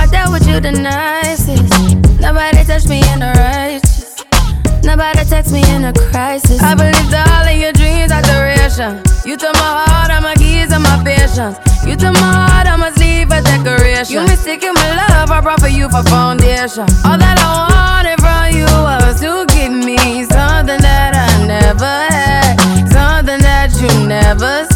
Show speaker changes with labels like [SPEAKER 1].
[SPEAKER 1] I dealt with you the nicest. Nobody touched me in the righteous. Nobody text me in a crisis. I believed all of your dreams are duration. You took my heart, all my keys, and my patience. You took my heart, I must leave a decoration. You mistaken my love, I brought for you for foundation. All that I wanted from you was to give me something that I never had, something that you never